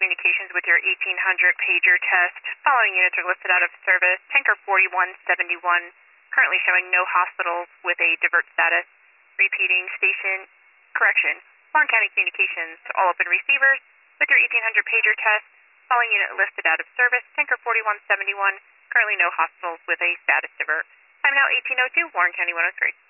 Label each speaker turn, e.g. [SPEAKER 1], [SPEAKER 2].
[SPEAKER 1] Communications with your 1800 pager test. Following units are listed out of service. Tanker 4171, currently showing no hospitals with a divert status. Repeating station, correction. Warren County Communications to all open receivers with your 1800 pager test. Following unit listed out of service. Tanker 4171, currently no hospitals with a status divert. Time now 1802, Warren County 103.